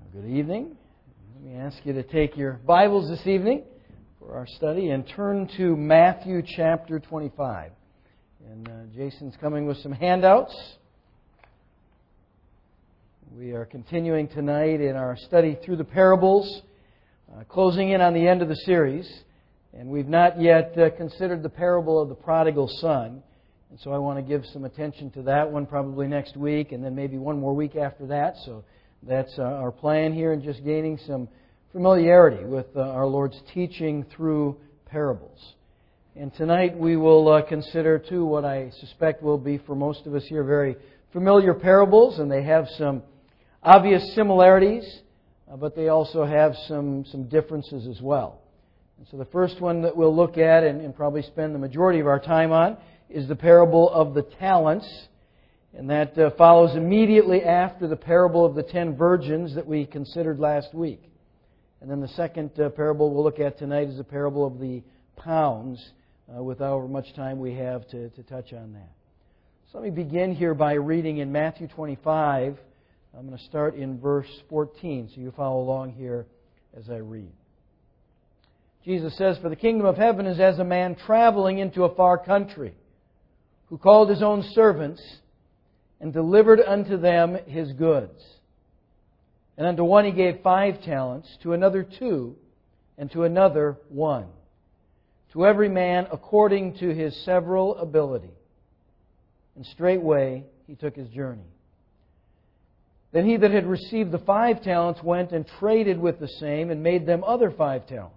Good evening. Let me ask you to take your Bibles this evening for our study and turn to Matthew chapter 25. And Jason's coming with some handouts. We are continuing tonight in our study through the parables, closing in on the end of the series. And we've not yet considered the parable of the prodigal son. And so I want to give some attention to that one probably next week, and then maybe one more week after that. So that's our plan here, and just gaining some familiarity with our Lord's teaching through parables. And tonight we will consider, too, what I suspect will be for most of us here very familiar parables, and they have some obvious similarities, but they also have some differences as well. And so the first one that we'll look at and probably spend the majority of our time on is the parable of the talents. And that follows immediately after the parable of the 10 virgins that we considered last week. And then the second parable we'll look at tonight is the parable of the pounds, with however much time we have to touch on that. So let me begin here by reading in Matthew 25. I'm going to start in verse 14, so you follow along here as I read. Jesus says, "For the kingdom of heaven is as a man traveling into a far country, who called his own servants and delivered unto them his goods. And unto one he gave 5 talents, to another 2, and to another 1. To every man according to his several ability. And straightway he took his journey. Then he that had received the 5 talents went and traded with the same, and made them other 5 talents.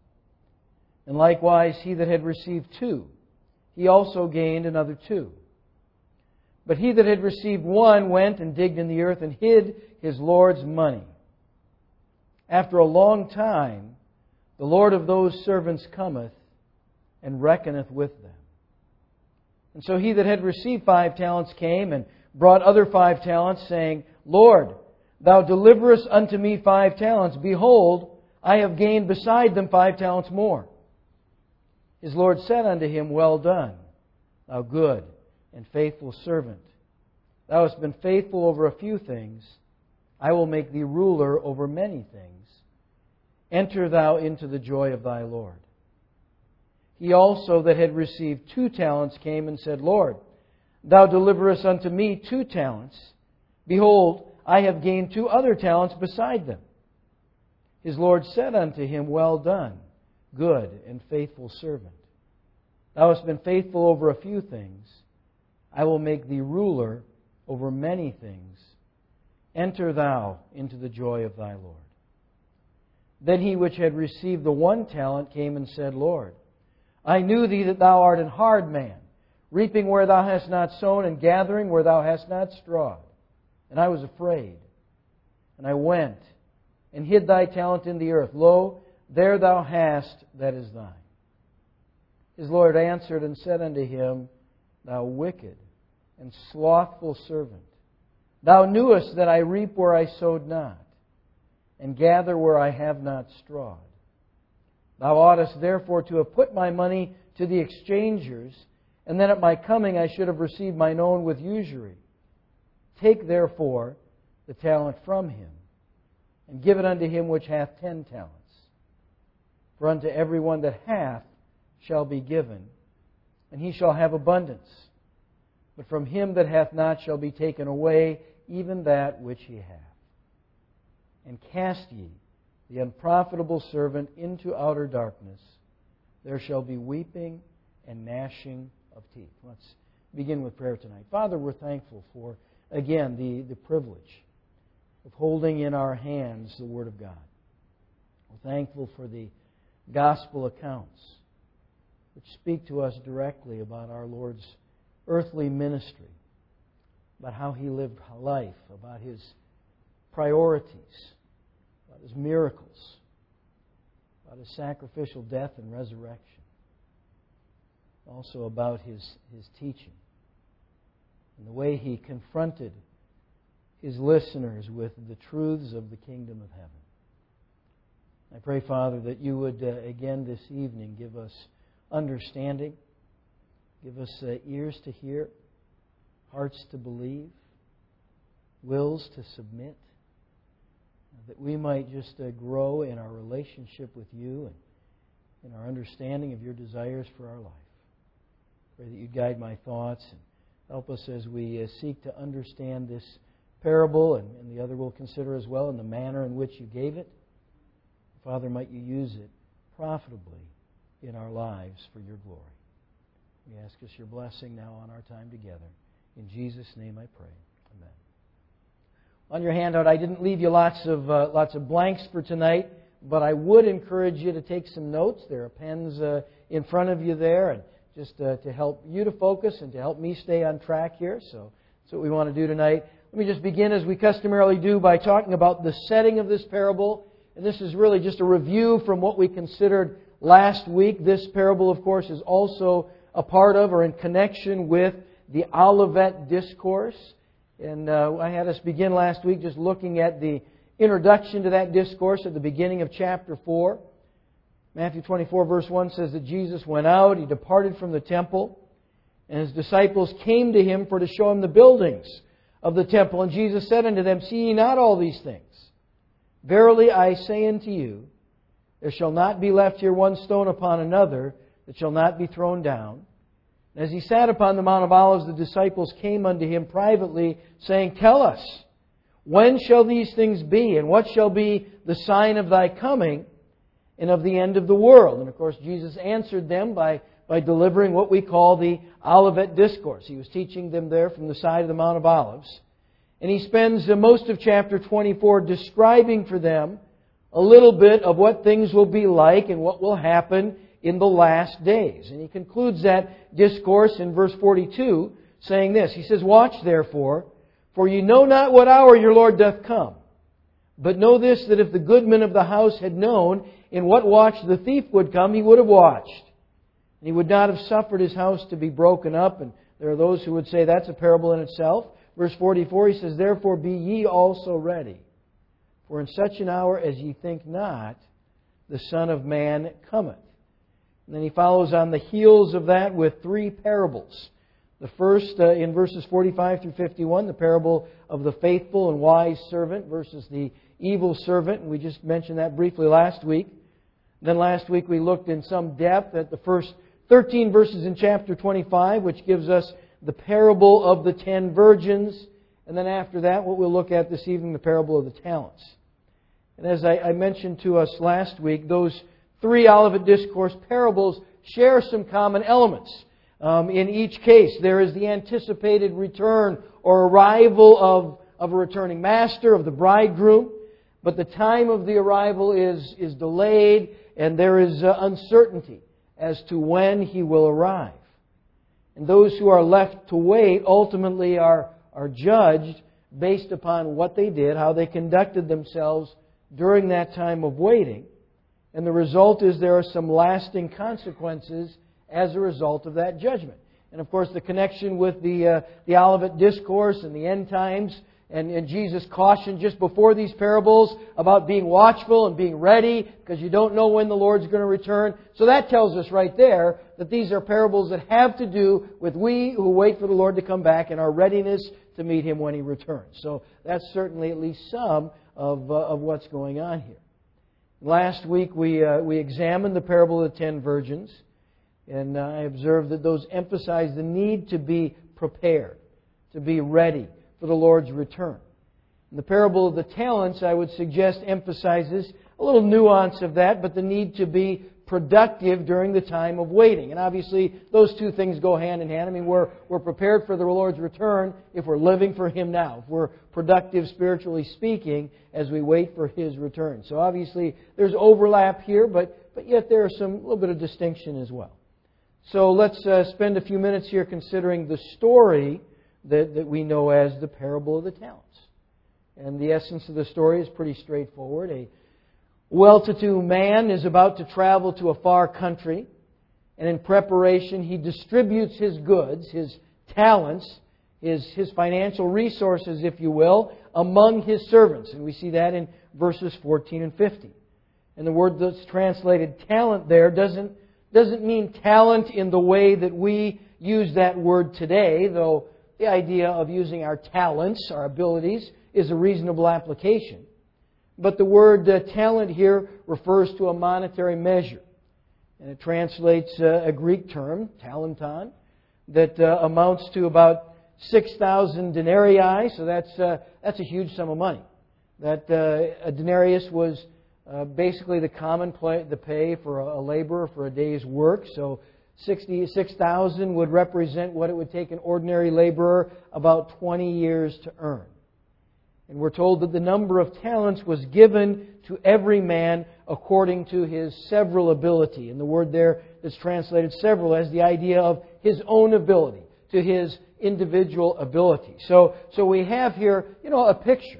And likewise he that had received 2, he also gained another 2. But he that had received 1 went and digged in the earth and hid his Lord's money. After a long time, the Lord of those servants cometh and reckoneth with them. And so he that had received 5 talents came and brought other 5 talents, saying, Lord, thou deliverest unto me 5 talents. Behold, I have gained beside them 5 talents more. His Lord said unto him, Well done, thou good and faithful servant. Thou hast been faithful over a few things. I will make thee ruler over many things. Enter thou into the joy of thy Lord. He also that had received 2 talents came and said, Lord, thou deliverest unto me 2 talents. Behold, I have gained 2 other talents beside them. His Lord said unto him, Well done, good and faithful servant. Thou hast been faithful over a few things. I will make thee ruler over many things. Enter thou into the joy of thy Lord. Then he which had received the 1 talent came and said, Lord, I knew thee that thou art an hard man, reaping where thou hast not sown, and gathering where thou hast not strawed. And I was afraid. And I went and hid thy talent in the earth. Lo, there thou hast that is thine. His Lord answered and said unto him, Thou wicked and slothful servant, thou knewest that I reap where I sowed not, and gather where I have not strawed. Thou oughtest therefore to have put my money to the exchangers, and then at my coming I should have received mine own with usury. Take therefore the talent from him, and give it unto him which hath 10 talents. For unto every one that hath shall be given, and he shall have abundance. But from him that hath not shall be taken away even that which he hath. And cast ye the unprofitable servant into outer darkness. There shall be weeping and gnashing of teeth." Let's begin with prayer tonight. Father, we're thankful for, again, the privilege of holding in our hands the Word of God. We're thankful for the gospel accounts which speak to us directly about our Lord's earthly ministry, about how He lived life, about His priorities, about His miracles, about His sacrificial death and resurrection, also about His teaching, and the way He confronted His listeners with the truths of the kingdom of heaven. I pray, Father, that You would again this evening give us understanding, give us ears to hear, hearts to believe, wills to submit, that we might just grow in our relationship with You and in our understanding of Your desires for our life. Pray that You'd guide my thoughts and help us as we seek to understand this parable and the other we'll consider as well, in the manner in which You gave it. Father, might You use it profitably in our lives for Your glory. We ask us Your blessing now on our time together. In Jesus' name I pray. Amen. On your handout, I didn't leave you lots of blanks for tonight, but I would encourage you to take some notes. There are pens in front of you there, and just to help you to focus and to help me stay on track here. So that's what we want to do tonight. Let me just begin, as we customarily do, by talking about the setting of this parable. And this is really just a review from what we considered last week. This parable, of course, is also a part of or in connection with the Olivet Discourse. And I had us begin last week just looking at the introduction to that discourse at the beginning of chapter 4. Matthew 24 verse 1 says that Jesus went out, He departed from the temple, and His disciples came to Him for to show Him the buildings of the temple. And Jesus said unto them, See ye not all these things? Verily I say unto you, there shall not be left here one stone upon another that shall not be thrown down. And as He sat upon the Mount of Olives, the disciples came unto Him privately, saying, Tell us, when shall these things be? And what shall be the sign of Thy coming and of the end of the world? And of course, Jesus answered them by delivering what we call the Olivet Discourse. He was teaching them there from the side of the Mount of Olives. And He spends most of chapter 24 describing for them a little bit of what things will be like and what will happen in the last days. And He concludes that discourse in verse 42 saying this. He says, Watch therefore, for you know not what hour your Lord doth come. But know this, that if the goodman of the house had known in what watch the thief would come, he would have watched. And he would not have suffered his house to be broken up. And there are those who would say that's a parable in itself. Verse 44, He says, Therefore be ye also ready. For in such an hour as ye think not, the Son of Man cometh. And then He follows on the heels of that with three parables. The first, in verses 45 through 51, the parable of the faithful and wise servant versus the evil servant. And we just mentioned that briefly last week. Then last week we looked in some depth at the first 13 verses in chapter 25, which gives us the parable of the 10 virgins. And then after that, what we'll look at this evening, the parable of the talents. And as I mentioned to us last week, those three Olivet Discourse parables share some common elements. In each case, there is the anticipated return or arrival of a returning master, of the bridegroom. But the time of the arrival is delayed, and there is uncertainty as to when He will arrive. And those who are left to wait ultimately are judged based upon what they did, how they conducted themselves during that time of waiting. And the result is there are some lasting consequences as a result of that judgment. And of course, the connection with the Olivet Discourse and the end times, and Jesus cautioned just before these parables about being watchful and being ready, because you don't know when the Lord's going to return. So that tells us right there that these are parables that have to do with we who wait for the Lord to come back and our readiness to meet Him when He returns. So that's certainly at least some of what's going on here. Last week we examined the parable of the 10 virgins, and I observed that those emphasize the need to be prepared, to be ready for the Lord's return. And the parable of the talents, I would suggest, emphasizes a little nuance of that, but the need to be productive during the time of waiting. And obviously, those two things go hand in hand. I mean, we're prepared for the Lord's return if we're living for Him now, if we're productive, spiritually speaking, as we wait for His return. So obviously, there's overlap here, but yet there are some little bit of distinction as well. So let's spend a few minutes here considering the story that we know as the parable of the talents. And the essence of the story is pretty straightforward. A well-to-do man is about to travel to a far country, and in preparation he distributes his goods, his talents, his financial resources, if you will, among his servants. And we see that in verses 14 and 15. And the word that's translated talent there doesn't mean talent in the way that we use that word today, though the idea of using our talents, our abilities, is a reasonable application. But the word talent here refers to a monetary measure. And it translates a Greek term, talenton, that amounts to about 6,000 denarii. So that's a huge sum of money. That a denarius was basically the pay for a laborer for a day's work. So 6,000 would represent what it would take an ordinary laborer about 20 years to earn. And we're told that the number of talents was given to every man according to his several ability. And the word there that's translated several has the idea of his own ability, to his individual ability. So we have here, a picture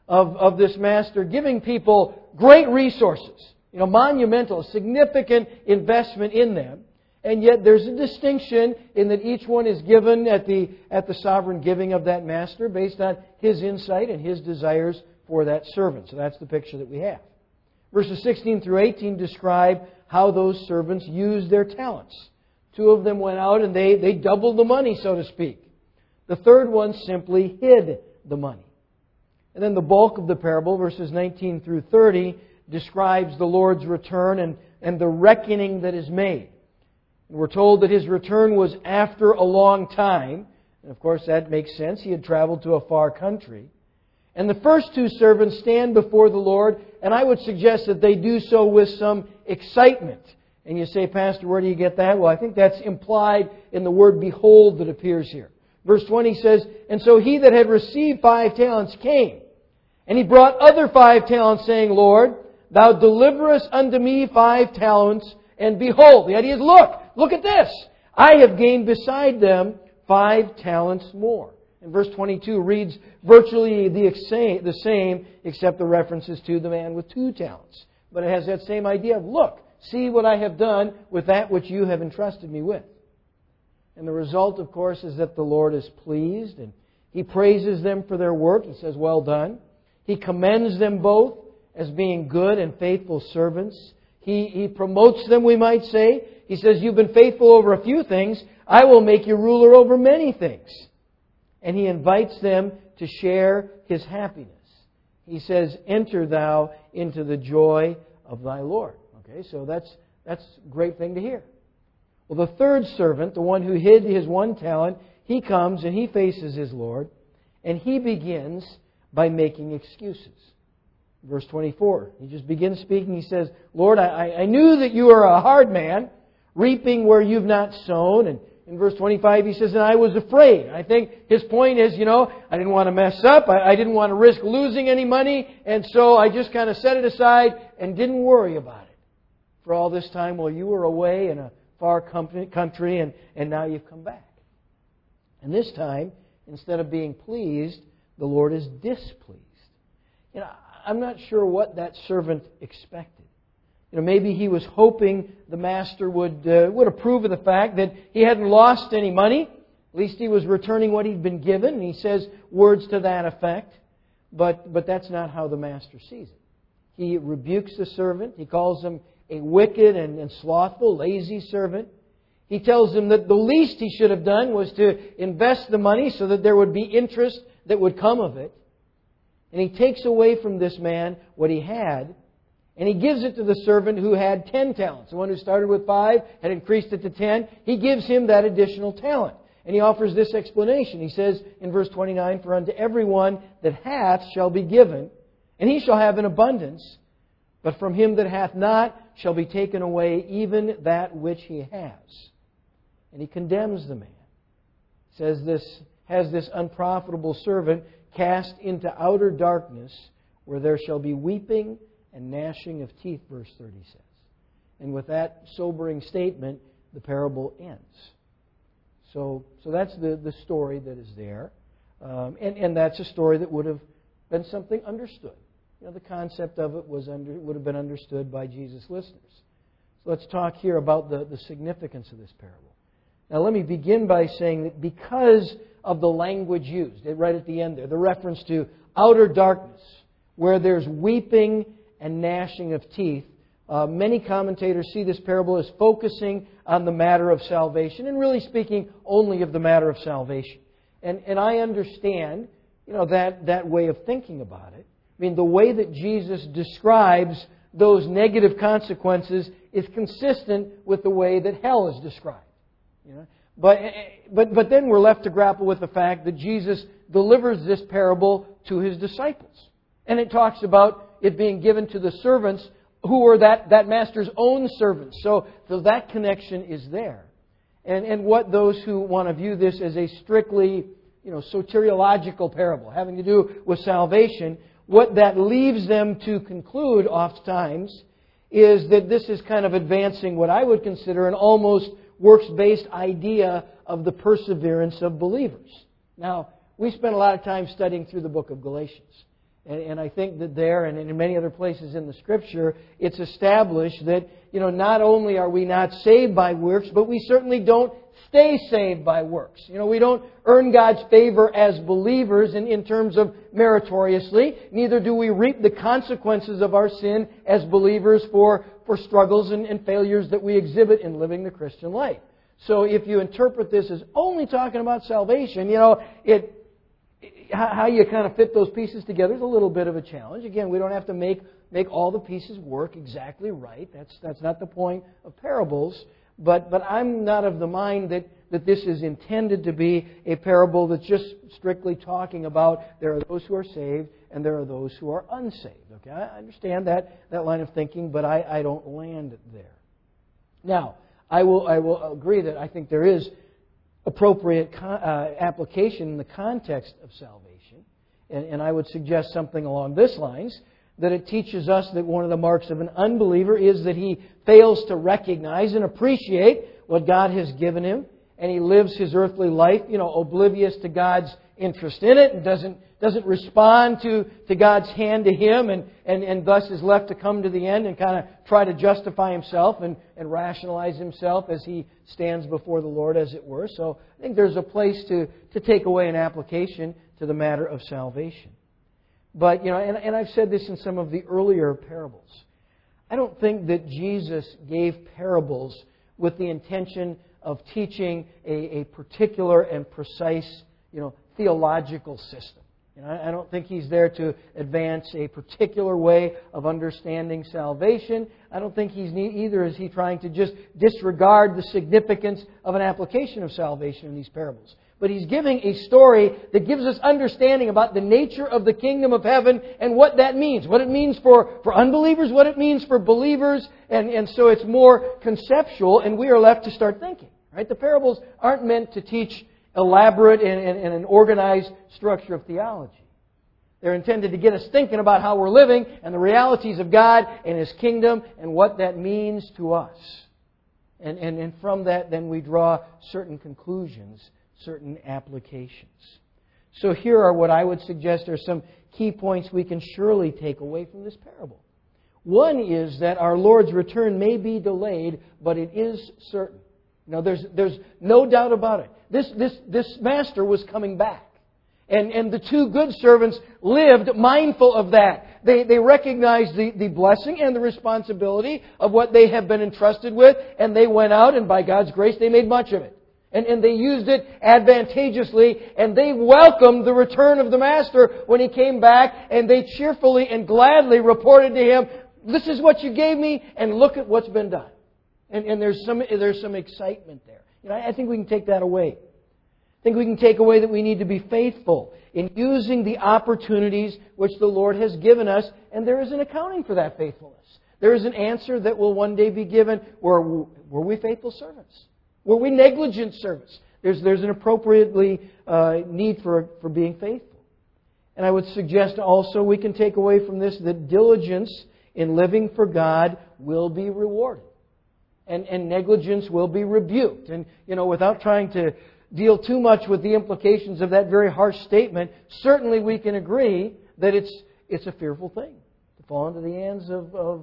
of this master giving people great resources, monumental, significant investment in them. And yet there's a distinction in that each one is given at the sovereign giving of that master based on his insight and his desires for that servant. So that's the picture that we have. Verses 16 through 18 describe how those servants used their talents. 2 of them went out and they doubled the money, so to speak. The third one simply hid the money. And then the bulk of the parable, verses 19 through 30, describes the Lord's return and the reckoning that is made. We're told that His return was after a long time. And of course that makes sense. He had traveled to a far country. And the first 2 servants stand before the Lord, and I would suggest that they do so with some excitement. And you say, Pastor, where do you get that? Well, I think that's implied in the word behold that appears here. Verse 20 says, "And so he that had received 5 talents came, and he brought other 5 talents, saying, Lord, thou deliverest unto me 5 talents, and behold," the idea is, look at this. "I have gained beside them 5 talents more." And verse 22 reads virtually the same, except the references to the man with 2 talents. But it has that same idea of, look, see what I have done with that which you have entrusted me with. And the result, of course, is that the Lord is pleased, and He praises them for their work. He says, well done. He commends them both as being good and faithful servants. He promotes them, we might say. He says, you've been faithful over a few things. I will make you ruler over many things. And He invites them to share His happiness. He says, enter thou into the joy of thy Lord. Okay, so that's a great thing to hear. Well, the third servant, the one who hid his 1 talent, he comes and he faces his Lord, and he begins by making excuses. Verse 24, he just begins speaking. He says, Lord, I knew that you are a hard man, reaping where you've not sown. And in verse 25, he says, and I was afraid. I think his point is, I didn't want to mess up. I didn't want to risk losing any money. And so I just kind of set it aside and didn't worry about it for all this time while you were away in a far country, and now you've come back. And this time, instead of being pleased, the Lord is displeased. I'm not sure what that servant expected. Maybe he was hoping the master would approve of the fact that he hadn't lost any money. At least he was returning what he'd been given. And he says words to that effect. But that's not how the master sees it. He rebukes the servant. He calls him a wicked and slothful, lazy servant. He tells him that the least he should have done was to invest the money so that there would be interest that would come of it. And he takes away from this man what he had, and he gives it to the servant who had 10 talents. The one who started with 5 had increased it to 10. He gives him that additional talent. And he offers this explanation. He says in verse 29, for unto everyone that hath shall be given, and he shall have an abundance. But from him that hath not shall be taken away even that which he has. And he condemns the man. Says this unprofitable servant cast into outer darkness, where there shall be weeping and gnashing of teeth, verse 30 says. And with that sobering statement, the parable ends. So that's the story that is there. And that's a story that would have been something understood. The concept of it would have been understood by Jesus' listeners. So let's talk here about the significance of this parable. Now let me begin by saying that because of the language used, right at the end there, the reference to outer darkness, where there's weeping and gnashing of teeth, many commentators see this parable as focusing on the matter of salvation, and really speaking only of the matter of salvation. And I understand, that way of thinking about it. I mean, the way that Jesus describes those negative consequences is consistent with the way that hell is described. You know? But then we're left to grapple with the fact that Jesus delivers this parable to His disciples. And it talks about it being given to the servants who were that master's own servants. So that connection is there. And what those who want to view this as a strictly, soteriological parable, having to do with salvation, what that leaves them to conclude oftentimes is that this is kind of advancing what I would consider an almost works-based idea of the perseverance of believers. Now, we spent a lot of time studying through the book of Galatians. And I think that there and in many other places in the Scripture, it's established that, not only are we not saved by works, but we certainly don't stay saved by works. We don't earn God's favor as believers in terms of meritoriously. Neither do we reap the consequences of our sin as believers for struggles and failures that we exhibit in living the Christian life. So if you interpret this as only talking about salvation, how you kind of fit those pieces together is a little bit of a challenge. Again, we don't have to make all the pieces work exactly right. That's not the point of parables. But I'm not of the mind that this is intended to be a parable that's just strictly talking about there are those who are saved and there are those who are unsaved. Okay, I understand that line of thinking, but I don't land there. Now, I will agree that I think there is appropriate application in the context of salvation. And I would suggest something along this lines, that it teaches us that one of the marks of an unbeliever is that he fails to recognize and appreciate what God has given him, and he lives his earthly life, oblivious to God's interest in it, and doesn't respond to God's hand to him, and thus is left to come to the end and kind of try to justify himself and rationalize himself as he stands before the Lord, as it were. So I think there's a place to take away an application to the matter of salvation. But, and I've said this in some of the earlier parables. I don't think that Jesus gave parables with the intention of teaching a particular and precise, theological system. I don't think He's there to advance a particular way of understanding salvation. I don't think either is He trying to just disregard the significance of an application of salvation in these parables. But He's giving a story that gives us understanding about the nature of the kingdom of heaven and what that means. What it means for unbelievers, what it means for believers. And so it's more conceptual, and we are left to start thinking. Right? The parables aren't meant to teach elaborate and an organized structure of theology. They're intended to get us thinking about how we're living and the realities of God and His kingdom and what that means to us. And from that, then we draw certain conclusions, certain applications. So here are what I would suggest are some key points we can surely take away from this parable. One is that our Lord's return may be delayed, but it is certain. There's no doubt about it. This master was coming back. And the two good servants lived mindful of that. They recognized the blessing and the responsibility of what they have been entrusted with, and they went out, and by God's grace, they made much of it. And they used it advantageously, and they welcomed the return of the master when he came back, and they cheerfully and gladly reported to him, "This is what you gave me, and look at what's been done." And there's some excitement there. I think we can take that away. I think we can take away that we need to be faithful in using the opportunities which the Lord has given us, and there is an accounting for that faithfulness. There is an answer that will one day be given. Were we faithful servants? Were we negligent servants? There's an appropriately need for being faithful. And I would suggest also we can take away from this that diligence in living for God will be rewarded. And negligence will be rebuked. And, without trying to deal too much with the implications of that very harsh statement, certainly we can agree that it's a fearful thing to fall into the hands of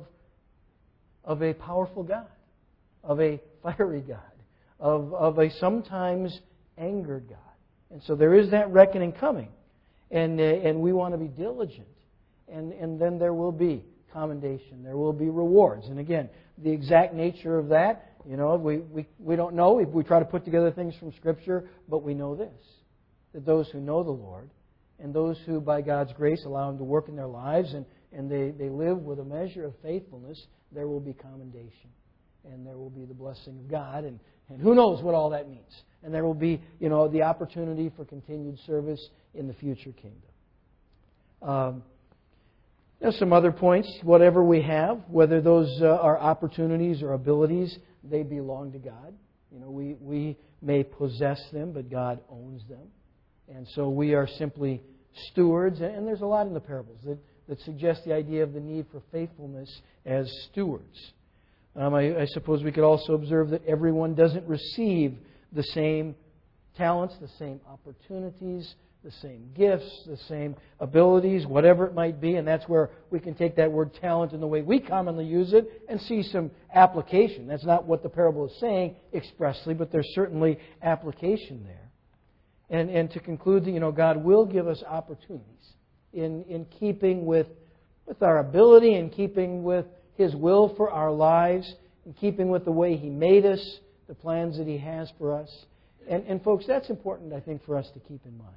a powerful God, of a fiery God, of a sometimes angered God. And so there is that reckoning coming. And we want to be diligent. And then there will be commendation. There will be rewards. And again, the exact nature of that, we don't know. We try to put together things from Scripture, but we know this, that those who know the Lord And those who, by God's grace, allow Him to work in their lives and they live with a measure of faithfulness, there will be commendation. And there will be the blessing of God. And who knows what all that means. And there will be, the opportunity for continued service in the future kingdom. There's some other points. Whatever we have, whether those are opportunities or abilities, they belong to God. We may possess them, but God owns them. And so we are simply stewards. And there's a lot in the parables that suggest the idea of the need for faithfulness as stewards. I suppose we could also observe that everyone doesn't receive the same talents, the same opportunities, the same gifts, the same abilities, whatever it might be. And that's where we can take that word talent in the way we commonly use it and see some application. That's not what the parable is saying expressly, but there's certainly application there. And to conclude that, God will give us opportunities in keeping with our ability, in keeping with His will for our lives, in keeping with the way He made us, the plans that He has for us. And folks, that's important, I think, for us to keep in mind.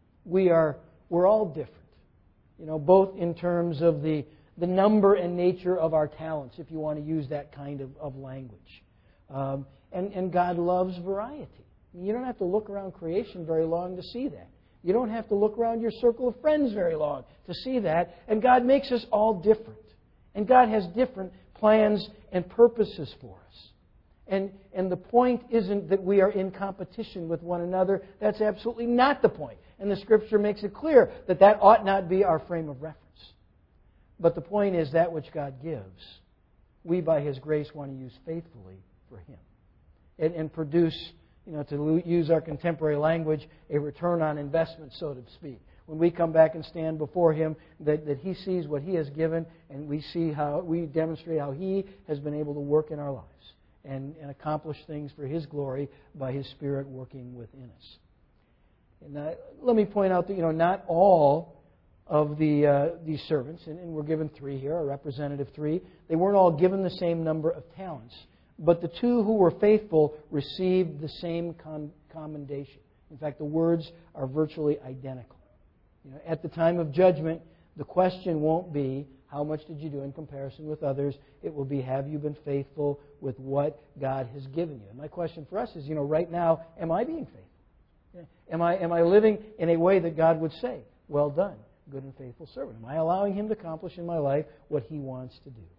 We're all different, both in terms of the number and nature of our talents, if you want to use that kind of language. And God loves variety. You don't have to look around creation very long to see that. You don't have to look around your circle of friends very long to see that. And God makes us all different. And God has different plans and purposes for us. And the point isn't that we are in competition with one another. That's absolutely not the point. And the Scripture makes it clear that ought not be our frame of reference. But the point is that which God gives, we by His grace want to use faithfully for Him. And produce, to use our contemporary language, a return on investment, so to speak. When we come back and stand before Him, that He sees what He has given, and we demonstrate how He has been able to work in our lives and accomplish things for His glory by His Spirit working within us. And let me point out that not all of these servants, and we're given 3 here, a representative 3, they weren't all given the same number of talents, but the 2 who were faithful received the same commendation. In fact, the words are virtually identical. At the time of judgment, the question won't be, how much did you do in comparison with others? It will be, have you been faithful with what God has given you? And my question for us is, right now, am I being faithful? Am I living in a way that God would say, well done, good and faithful servant? Am I allowing Him to accomplish in my life what He wants to do?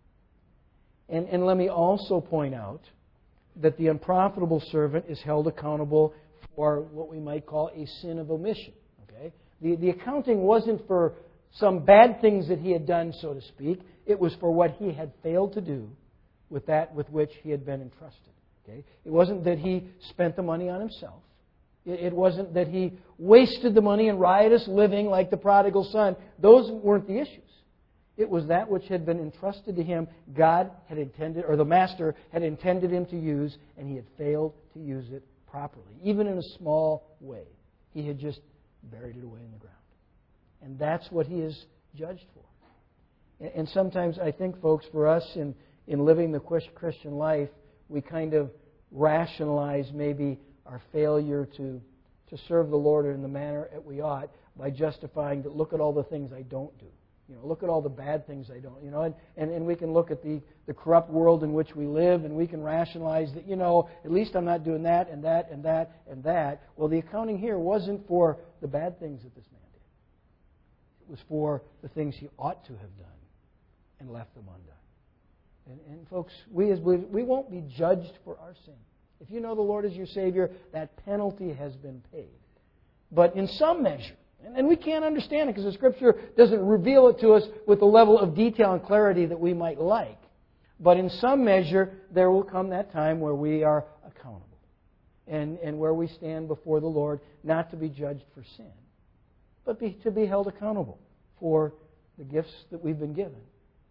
And let me also point out that the unprofitable servant is held accountable for what we might call a sin of omission. Okay? The accounting wasn't for some bad things that he had done, so to speak. It was for what he had failed to do with that with which he had been entrusted. Okay? It wasn't that he spent the money on himself. It wasn't that he wasted the money in riotous living like the prodigal son. Those weren't the issues. It was that which had been entrusted to him, God had intended, or the master had intended him to use, and he had failed to use it properly, even in a small way. He had just buried it away in the ground. And that's what he is judged for. And sometimes I think, folks, for us in living the Christian life, we kind of rationalize maybe our failure to serve the Lord in the manner that we ought by justifying that, look at all the things I don't do. Look at all the bad things I don't. And we can look at the corrupt world in which we live, and we can rationalize that, at least I'm not doing that and that and that and that. Well, the accounting here wasn't for the bad things that this man did. It was for the things he ought to have done and left them undone. And folks, we as believers, we won't be judged for our sin. If you know the Lord as your Savior, that penalty has been paid. But in some measure, and we can't understand it because the Scripture doesn't reveal it to us with the level of detail and clarity that we might like. But in some measure, there will come that time where we are accountable. And where we stand before the Lord, not to be judged for sin, but to be held accountable for the gifts that we've been given.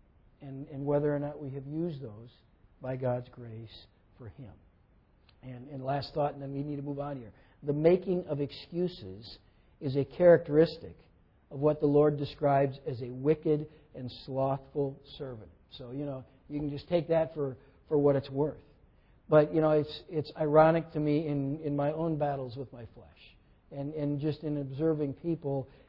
And whether or not we have used those by God's grace for Him. And last thought, and then we need to move on here. The making of excuses is a characteristic of what the Lord describes as a wicked and slothful servant. So, you can just take that for what it's worth. But, it's ironic to me in my own battles with my flesh and just in observing people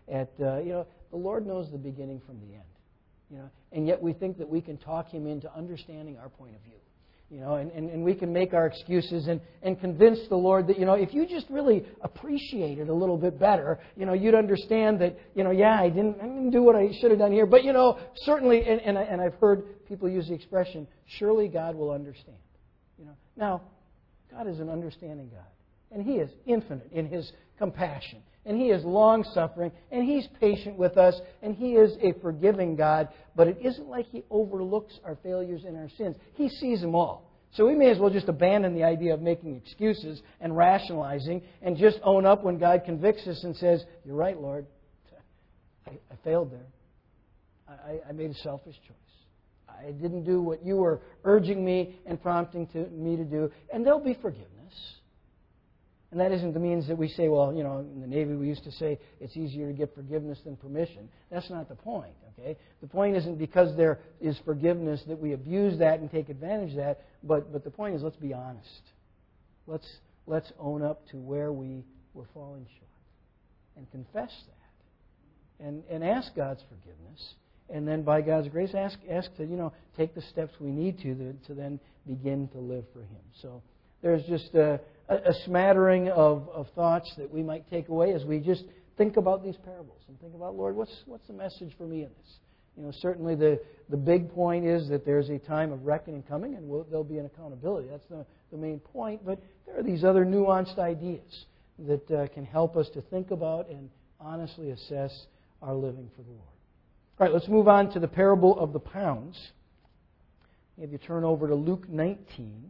the Lord knows the beginning from the end. And yet we think that we can talk Him into understanding our point of view. And we can make our excuses and convince the Lord that, if you just really appreciate it a little bit better, you'd understand that, I didn't do what I should have done here. But, certainly, and I've heard people use the expression, surely God will understand. Now, God is an understanding God. And He is infinite in His compassion. And He is long-suffering. And He's patient with us. And He is a forgiving God. But it isn't like He overlooks our failures and our sins. He sees them all. So we may as well just abandon the idea of making excuses and rationalizing and just own up when God convicts us and says, "You're right, Lord. I failed there. I made a selfish choice. I didn't do what you were urging me and prompting me to do." And there'll be forgiveness. And that isn't the means that we say, well, in the Navy we used to say it's easier to get forgiveness than permission. That's not the point, okay? The point isn't because there is forgiveness that we abuse that and take advantage of that, but the point is, let's be honest. Let's own up to where we were falling short and confess that and ask God's forgiveness. And then by God's grace, ask to, take the steps we need to then begin to live for Him. So there's just a smattering of thoughts that we might take away as we just think about these parables and think about, Lord, what's the message for me in this? Certainly the big point is that there's a time of reckoning coming, and there'll be an accountability. That's the main point. But there are these other nuanced ideas that can help us to think about and honestly assess our living for the Lord. All right, let's move on to the parable of the pounds. If you turn over to Luke 19.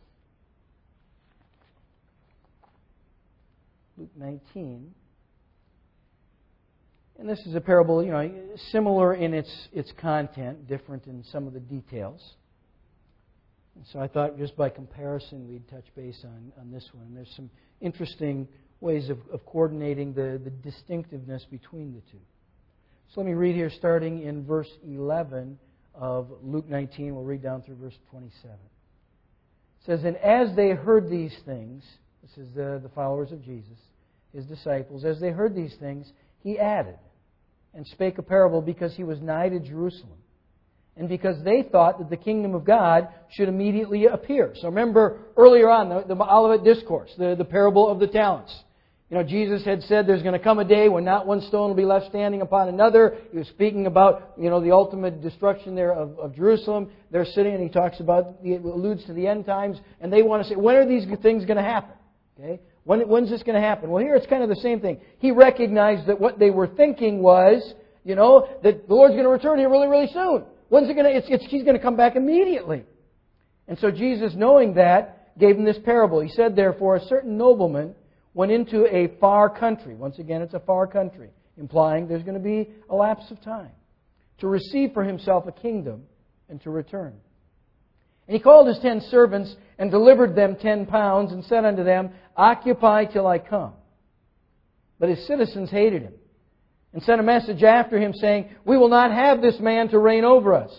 Luke 19. And this is a parable, similar in its content, different in some of the details. And so I thought just by comparison we'd touch base on this one. And there's some interesting ways of coordinating the distinctiveness between the two. So let me read here starting in verse 11 of Luke 19. We'll read down through verse 27. It says, "And as they heard these things," this is the followers of Jesus, His disciples, "as they heard these things, He added and spake a parable because He was nigh to Jerusalem, and because they thought that the kingdom of God should immediately appear." So remember earlier on, the Olivet Discourse, the parable of the talents. Jesus had said there's going to come a day when not one stone will be left standing upon another. He was speaking about, the ultimate destruction there of Jerusalem. They're sitting and He talks about, it alludes to the end times, and they want to say, when are these things going to happen? Okay? When's this going to happen? Well, here it's kind of the same thing. He recognized that what they were thinking was, that the Lord's going to return here really, really soon. When's it going to? He's going to come back immediately. And so Jesus, knowing that, gave them this parable. He said, therefore, a certain nobleman went into a far country. Once again, it's a far country, implying there's going to be a lapse of time, to receive for himself a kingdom and to return. And he called his 10 servants and delivered them 10 pounds and said unto them, Occupy till I come. But his citizens hated him and sent a message after him, saying, We will not have this man to reign over us.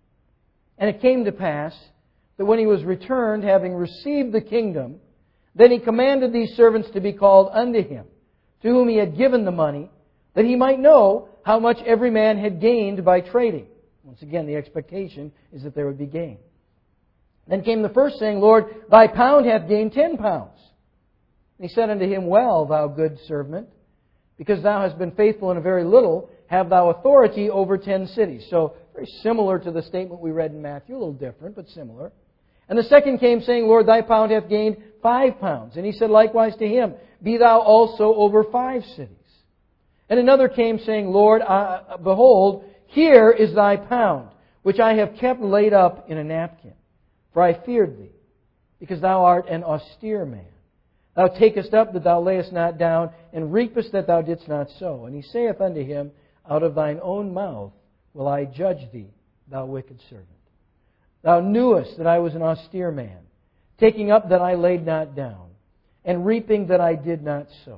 And it came to pass that when he was returned, having received the kingdom, then he commanded these servants to be called unto him, to whom he had given the money, that he might know how much every man had gained by trading. Once again, the expectation is that there would be gain. Then came the first, saying, Lord, thy pound hath gained 10 pounds. And he said unto him, Well, thou good servant, because thou hast been faithful in a very little, have thou authority over 10 cities. So, very similar to the statement we read in Matthew, a little different, but similar. And the second came, saying, Lord, thy pound hath gained 5 pounds. And he said likewise to him, Be thou also over 5 cities. And another came, saying, Lord, behold, here is thy pound, which I have kept laid up in a napkin. For I feared thee, because thou art an austere man. Thou takest up that thou layest not down, and reapest that thou didst not sow. And he saith unto him, Out of thine own mouth will I judge thee, thou wicked servant. Thou knewest that I was an austere man, taking up that I laid not down, and reaping that I did not sow.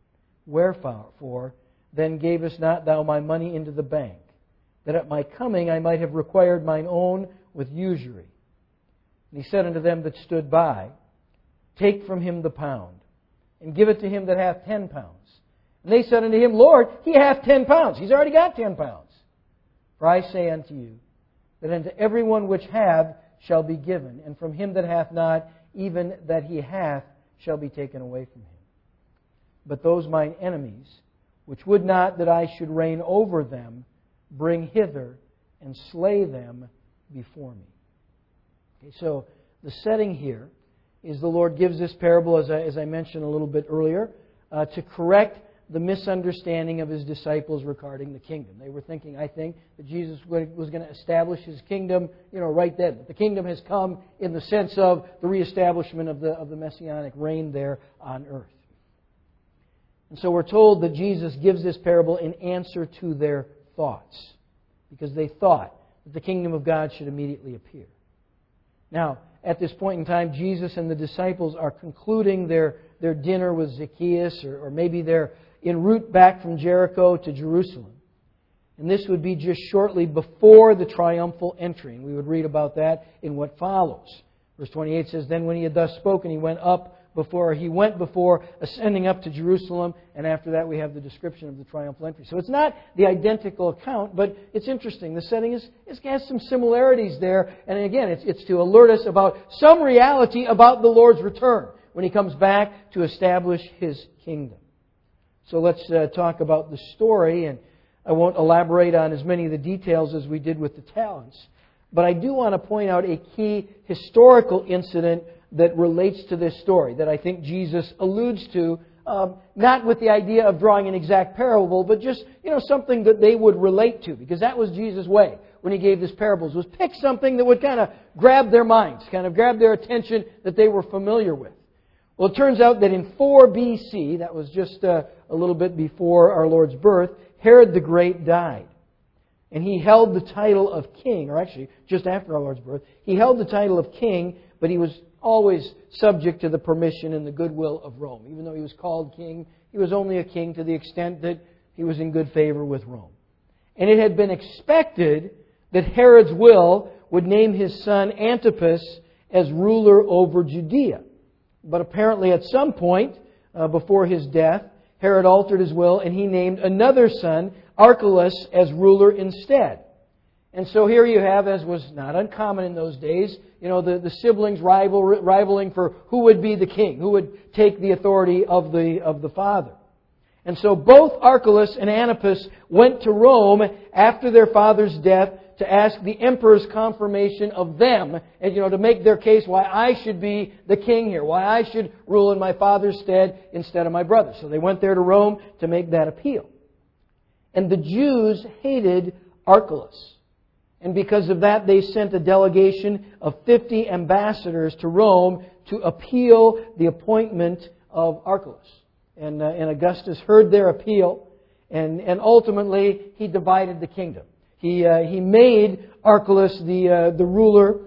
Wherefore then gavest not thou my money into the bank, that at my coming I might have required mine own with usury? And he said unto them that stood by, Take from him the pound, and give it to him that hath 10 pounds. And they said unto him, Lord, he hath 10 pounds. He's already got 10 pounds. For I say unto you, that unto everyone which hath shall be given, and from him that hath not, even that he hath shall be taken away from him. But those mine enemies, which would not that I should reign over them, bring hither and slay them before me. Okay, so the setting here is the Lord gives this parable, as I mentioned a little bit earlier, to correct the misunderstanding of His disciples regarding the kingdom. They were thinking, I think, that Jesus was going to establish His kingdom, right then. But the kingdom has come in the sense of the reestablishment of the Messianic reign there on earth. And so we're told that Jesus gives this parable in answer to their thoughts, because they thought that the kingdom of God should immediately appear. Now, at this point in time, Jesus and the disciples are concluding their dinner with Zacchaeus, or maybe they're en route back from Jericho to Jerusalem. And this would be just shortly before the triumphal entry. And we would read about that in what follows. Verse 28 says, Then when he had thus spoken, he went before ascending up to Jerusalem. And after that we have the description of the triumphal entry. So it's not the identical account, but it's interesting. The setting has some similarities there. And again, it's to alert us about some reality about the Lord's return when He comes back to establish His kingdom. So let's talk about the story, and I won't elaborate on as many of the details as we did with the talents. But I do want to point out a key historical incident that relates to this story that I think Jesus alludes to, not with the idea of drawing an exact parable, but just something that they would relate to, because that was Jesus' way when He gave these parables, was pick something that would kind of grab their minds, kind of grab their attention that they were familiar with. Well, it turns out that in 4 BC, that was just a little bit before our Lord's birth, Herod the Great died. And he held the title of king, or actually, just after our Lord's birth, he held the title of king, but he was always subject to the permission and the goodwill of Rome. Even though he was called king, he was only a king to the extent that he was in good favor with Rome. And it had been expected that Herod's will would name his son Antipas as ruler over Judea. But apparently at some point before his death, Herod altered his will and he named another son, Archelaus, as ruler instead. And so here you have, as was not uncommon in those days, the siblings rivaling for who would be the king, who would take the authority of the father. And so both Archelaus and Antipas went to Rome after their father's death to ask the emperor's confirmation of them, and to make their case why I should be the king here, why I should rule in my father's stead instead of my brother. So they went there to Rome to make that appeal. And the Jews hated Archelaus. And because of that, they sent a delegation of 50 ambassadors to Rome to appeal the appointment of Archelaus. And Augustus heard their appeal, and ultimately he divided the kingdom. He made Archelaus the ruler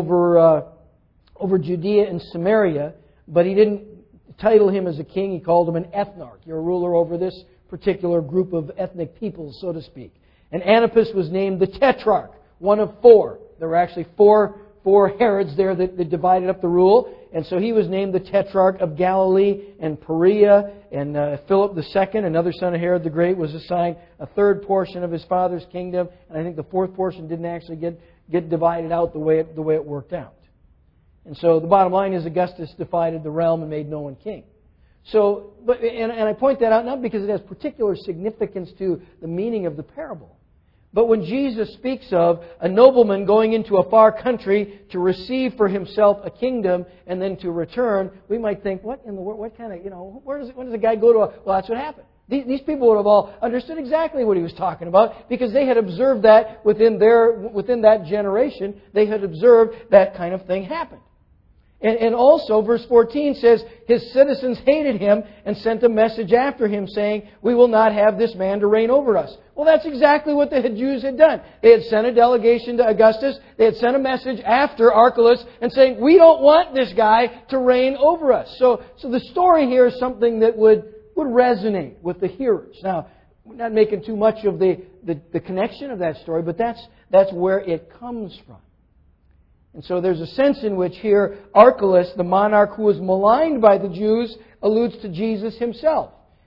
over Judea and Samaria, but he didn't title him as a king. He called him an ethnarch. You're a ruler over this particular group of ethnic peoples, so to speak. And Antipas was named the tetrarch, one of 4. There were actually four Herods there that divided up the rule. And so he was named the Tetrarch of Galilee and Perea. And Philip II, another son of Herod the Great, was assigned a third portion of his father's kingdom. And I think the fourth portion didn't actually get divided out the way it worked out. And so the bottom line is Augustus divided the realm and made no one king. So, and I point that out not because it has particular significance to the meaning of the parable. But when Jesus speaks of a nobleman going into a far country to receive for himself a kingdom and then to return, we might think, what in the world, what kind of, when does a guy go to well, that's what happened. These people would have all understood exactly what he was talking about because they had observed that within that generation, they had observed that kind of thing happen. And also, verse 14 says, his citizens hated him and sent a message after him saying, we will not have this man to reign over us. Well, that's exactly what the Jews had done. They had sent a delegation to Augustus. They had sent a message after Archelaus and saying, we don't want this guy to reign over us. So the story here is something that would resonate with the hearers. Now, we're not making too much of the connection of that story, but that's where it comes from. And so there's a sense in which here Archelaus, the monarch who was maligned by the Jews, alludes to Jesus himself.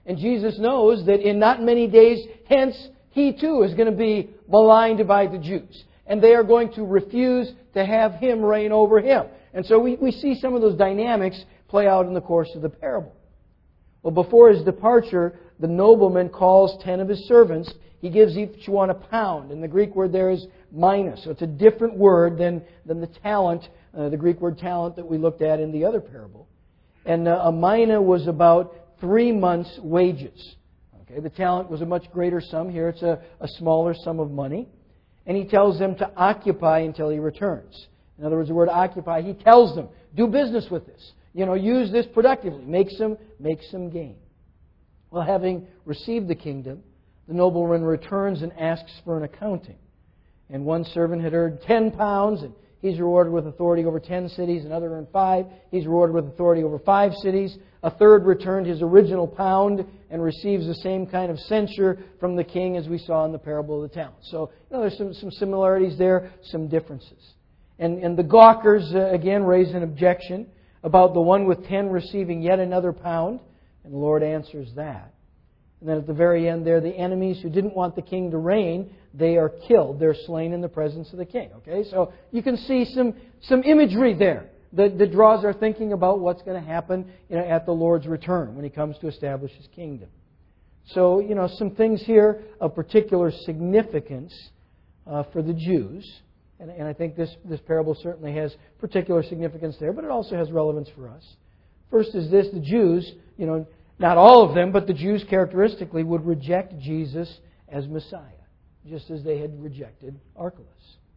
And Jesus knows that in not many days hence, He too is going to be maligned by the Jews. And they are going to refuse to have Him reign over him. And so we see some of those dynamics play out in the course of the parable. Well, before His departure, the nobleman calls 10 of his servants. He gives each one a pound. And the Greek word there is mina. So it's a different word than the talent, the Greek word talent that we looked at in the other parable. And a mina was about 3 months' wages. Okay, the talent was a much greater sum. Here it's a smaller sum of money. And He tells them to occupy until He returns. In other words, the word occupy, He tells them, do business with this. Use this productively. Make some gain. Well, having received the kingdom, the nobleman returns and asks for an accounting. And one servant had earned 10 pounds, and he's rewarded with authority over 10 cities. Another earned 5. He's rewarded with authority over 5 cities. A third returned his original pound and receives the same kind of censure from the king as we saw in the parable of the talents. So, there's some similarities there, some differences. And the gawkers, again, raise an objection about the one with 10 receiving yet another pound. And the Lord answers that. And then at the very end there, the enemies who didn't want the king to reign, they are killed. They're slain in the presence of the king. Okay, so you can see some imagery there that draws our thinking about what's going to happen at the Lord's return when He comes to establish His kingdom. So, some things here of particular significance for the Jews. And I think this parable certainly has particular significance there, but it also has relevance for us. First is this: the Jews, not all of them, but the Jews characteristically would reject Jesus as Messiah, just as they had rejected Archelaus.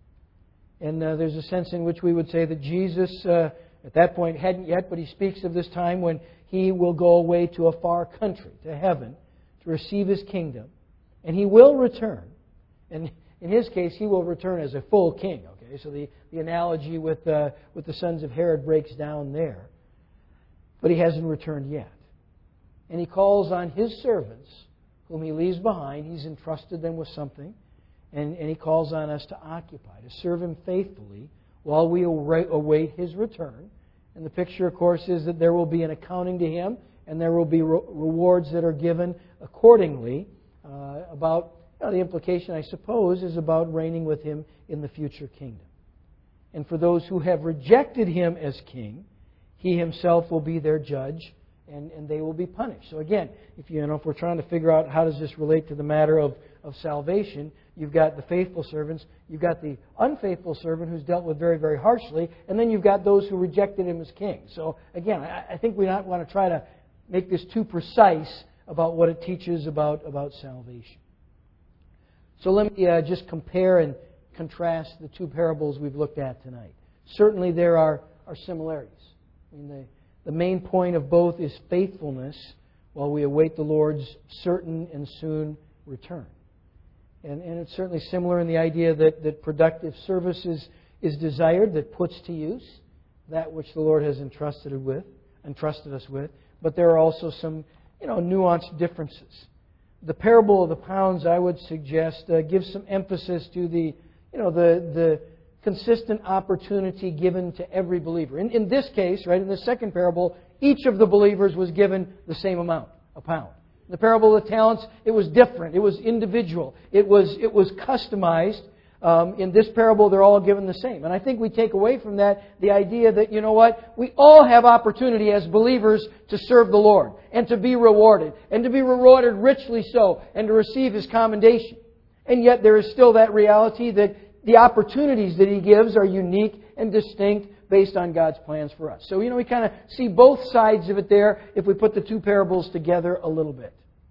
And there's a sense in which we would say that Jesus, at that point, hadn't yet, but He speaks of this time when He will go away to a far country, to heaven, to receive His kingdom. And He will return. And in His case, He will return as a full king. Okay, so the analogy with the sons of Herod breaks down there. But He hasn't returned yet. And He calls on His servants, whom He leaves behind. He's entrusted them with something. And He calls on us to occupy, to serve Him faithfully while we await His return. And the picture, of course, is that there will be an accounting to Him, and there will be rewards that are given accordingly. About the implication, I suppose, is about reigning with Him in the future kingdom. And for those who have rejected Him as king, He Himself will be their judge, and they will be punished. So again, if we're trying to figure out how does this relate to the matter of salvation, you've got the faithful servants, you've got the unfaithful servant who's dealt with very, very harshly, and then you've got those who rejected Him as king. So again, I think we don't want to try to make this too precise about what it teaches about salvation. So let me just compare and contrast the two parables we've looked at tonight. Certainly there are similarities. The main point of both is faithfulness while we await the Lord's certain and soon return. And it's certainly similar in the idea that productive service is desired, that puts to use that which the Lord has entrusted us with. But there are also some nuanced differences. The parable of the pounds, I would suggest, gives some emphasis to the consistent opportunity given to every believer. In this case, right, in the second parable, each of the believers was given the same amount, a pound. In the parable of the talents, it was different. It was individual. It was customized. In this parable, they're all given the same. And I think we take away from that the idea that, we all have opportunity as believers to serve the Lord and to be rewarded richly so, and to receive His commendation. And yet there is still that reality that the opportunities that He gives are unique and distinct based on God's plans for us. So, we kind of see both sides of it there if we put the two parables together a little bit.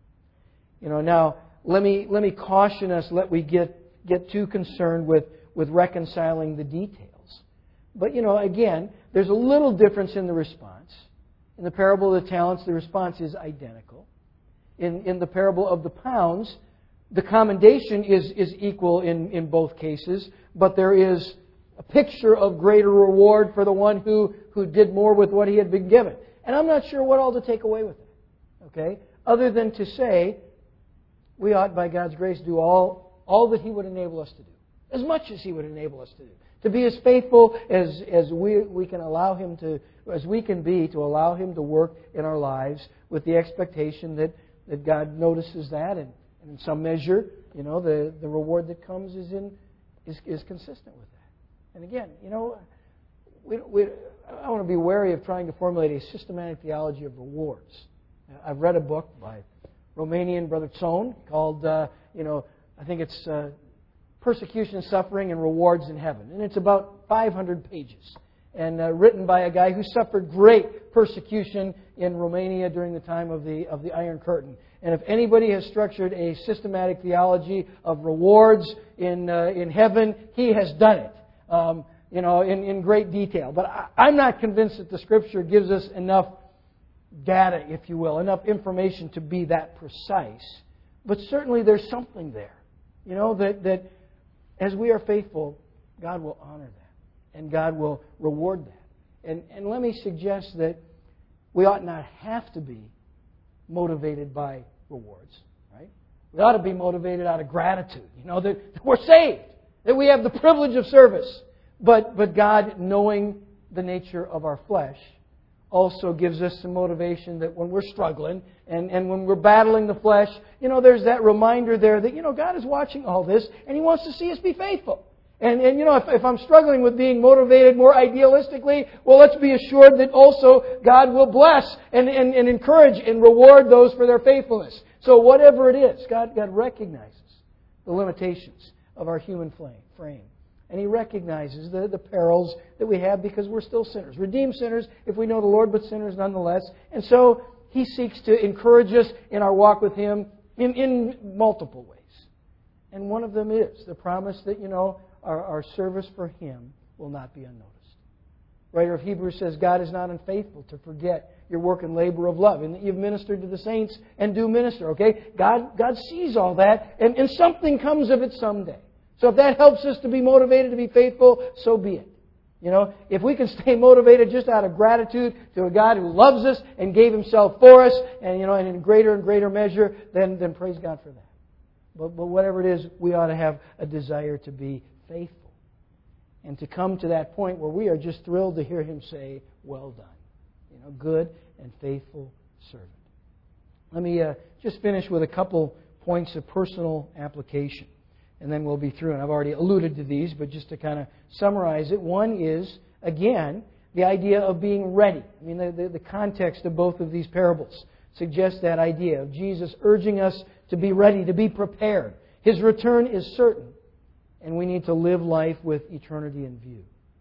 Now, let me caution us, let we get too concerned with reconciling the details. But, again, there's a little difference in the response. In the parable of the talents, the response is identical. In the parable of the pounds, the commendation is equal in both cases, but there is a picture of greater reward for the one who did more with what he had been given. And I'm not sure what all to take away with it. Okay? Other than to say, we ought, by God's grace, do all that He would enable us to do. As much as He would enable us to do. To be as faithful as we can allow Him to, as we can be, to allow Him to work in our lives with the expectation that that God notices that, and in some measure, the reward that comes is consistent with that. And again, I want to be wary of trying to formulate a systematic theology of rewards. I've read a book by Romanian Brother Tson called, I think it's Persecution, Suffering, and Rewards in Heaven. And it's about 500 pages. And written by a guy who suffered great persecution in Romania during the time of the Iron Curtain. And if anybody has structured a systematic theology of rewards in heaven, he has done it, in great detail. But I'm not convinced that the Scripture gives us enough data, if you will, enough information to be that precise. But certainly there's something there, that as we are faithful, God will honor that. And God will reward that. And let me suggest that we ought not have to be motivated by rewards, right? We ought to be motivated out of gratitude, that we're saved, that we have the privilege of service. But God, knowing the nature of our flesh, also gives us some motivation that when we're struggling and when we're battling the flesh, there's that reminder there that, God is watching all this and He wants to see us be faithful. And if I'm struggling with being motivated more idealistically, well, let's be assured that also God will bless and encourage and reward those for their faithfulness. So whatever it is, God recognizes the limitations of our human frame. And He recognizes the perils that we have because we're still sinners. Redeemed sinners if we know the Lord, but sinners nonetheless. And so He seeks to encourage us in our walk with Him in multiple ways. And one of them is the promise that, our service for Him will not be unnoticed. Writer of Hebrews says, God is not unfaithful to forget your work and labor of love, and that you've ministered to the saints and do minister. Okay? God sees all that, and something comes of it someday. So if that helps us to be motivated to be faithful, so be it. If we can stay motivated just out of gratitude to a God who loves us and gave Himself for us, and and in greater and greater measure, then praise God for that. But whatever it is, we ought to have a desire to be faithful. And to come to that point where we are just thrilled to hear Him say, well done. Good and faithful servant. Let me just finish with a couple points of personal application. And then we'll be through. And I've already alluded to these, but just to kind of summarize it. One is, again, the idea of being ready. I mean, the context of both of these parables suggests that idea of Jesus urging us to be ready, to be prepared. His return is certain. And we need to live life with eternity in view.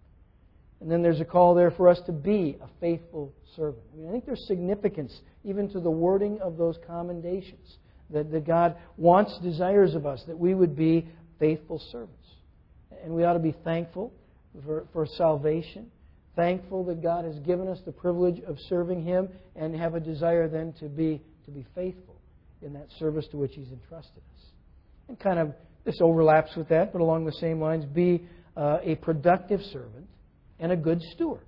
And then there's a call there for us to be a faithful servant. I think there's significance even to the wording of those commendations. That God wants, desires of us, that we would be faithful servants. And we ought to be thankful for salvation. Thankful that God has given us the privilege of serving Him and have a desire then to be faithful in that service to which He's entrusted us. And kind of this overlaps with that, but along the same lines, be a productive servant and a good steward.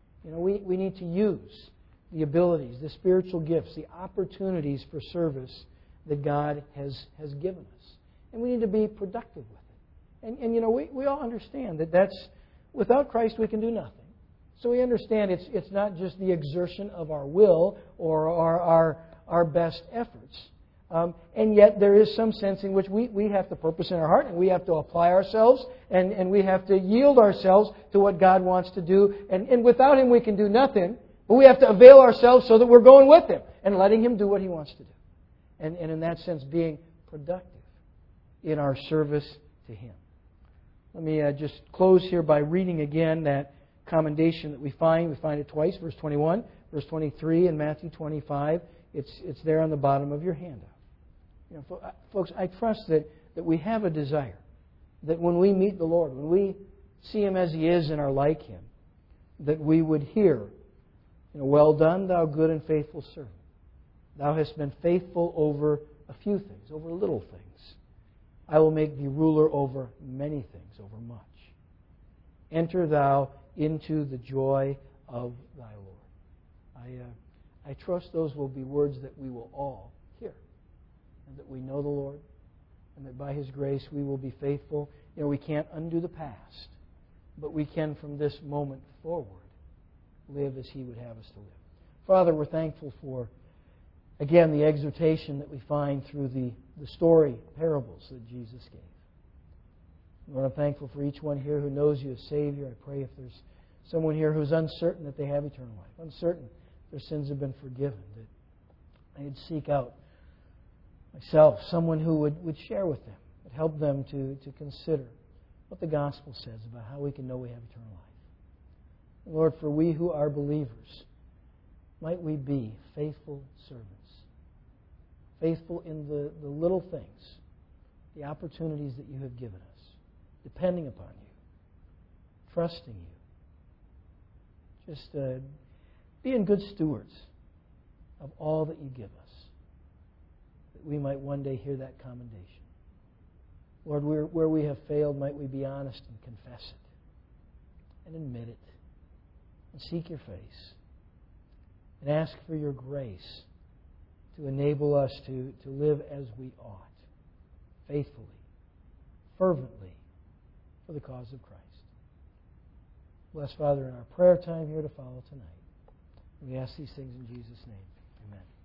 We need to use the abilities, the spiritual gifts, the opportunities for service that God has given us. And we need to be productive with it. And we all understand that without Christ we can do nothing. So we understand it's not just the exertion of our will or our best efforts. And yet there is some sense in which we have to purpose in our heart and we have to apply ourselves and we have to yield ourselves to what God wants to do. And without Him we can do nothing, but we have to avail ourselves so that we're going with Him and letting Him do what He wants to do. And in that sense being productive in our service to Him. Let me just close here by reading again that commendation that we find. We find it twice, verse 21, verse 23, and Matthew 25. It's there on the bottom of your handout. Folks, I trust that we have a desire that when we meet the Lord, when we see Him as He is and are like Him, that we would hear, well done, thou good and faithful servant. Thou hast been faithful over a few things, over little things. I will make thee ruler over many things, over much. Enter thou into the joy of thy Lord. I trust those will be words that we will all hear. And that we know the Lord. And that by His grace we will be faithful. We can't undo the past. But we can from this moment forward live as He would have us to live. Father, we're thankful for Again, the exhortation that we find through the story, parables that Jesus gave. Lord, I'm thankful for each one here who knows You as Savior. I pray if there's someone here who's uncertain that they have eternal life, uncertain their sins have been forgiven, that they'd seek out myself, someone who would share with them, would help them to consider what the gospel says about how we can know we have eternal life. Lord, for we who are believers, might we be faithful servants, faithful in the little things, the opportunities that You have given us, depending upon You, trusting You, just being good stewards of all that You give us, that we might one day hear that commendation. Lord, where we have failed, might we be honest and confess it and admit it and seek Your face and ask for Your grace to enable us to live as we ought, faithfully, fervently, for the cause of Christ. Bless, Father, in our prayer time here to follow tonight. We ask these things in Jesus' name. Amen.